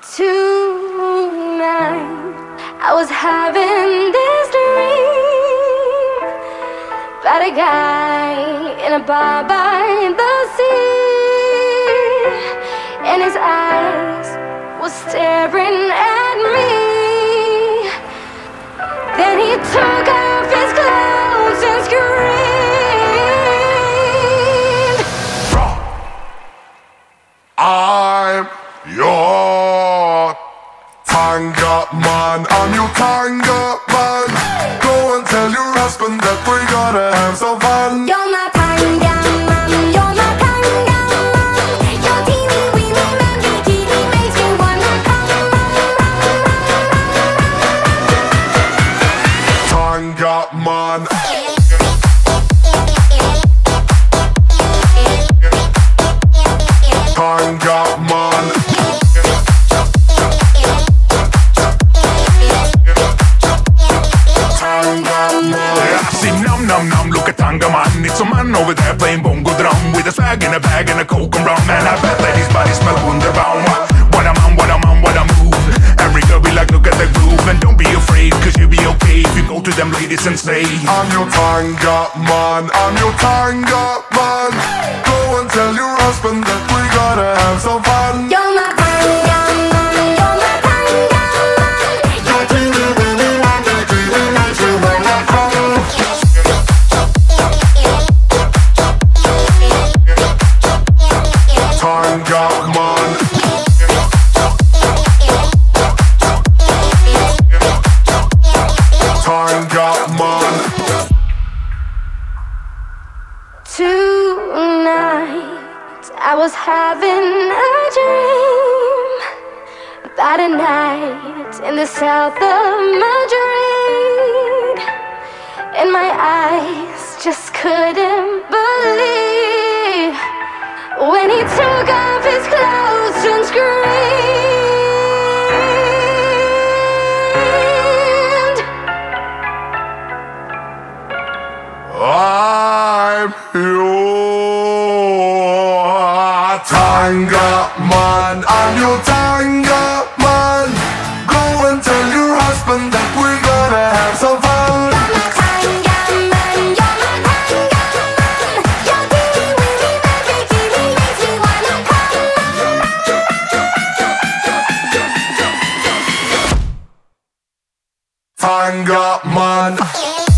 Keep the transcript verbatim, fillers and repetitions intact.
Tonight, I was having this dream about a guy in a bar by the sea, and his eyes were staring at me. Then he took off his clothes and screamed, I'm your tanga man, I'm your tanga man. Go and tell your husband that we're gonna have some fun. You're my tanga man, you're my tanga man. Your teeny weeny man bikini makes me wanna come. Tanga man. Tanga man. Num num num, look at Tanga man. It's a man over there playing bongo drum with a swag in a bag and a coke and rum. And I bet that his body smell wunderbaum. What a man, what a man, what a move. Every girl be like, look at the groove. And don't be afraid, cause you'll be okay if you go to them ladies and say, I'm your tanga man, I'm your tanga man. Go and tell your husband that we gotta have some fun. You're my tanga man, you're my tanga man. Your teeny weeny man bikini makes me wanna come. Tanga man. Tanga man. Tonight, I was having a dream about a night in the south of Madrid, and my eyes just couldn't believe when he took off his clothes and screamed, I'm your tanga man, I'm your tanga man. Go and tell your husband that we're gonna have some fun. You're my tanga man, you're my tanga man. Your teeny weeny man bikini makes me wanna come. Tanga man.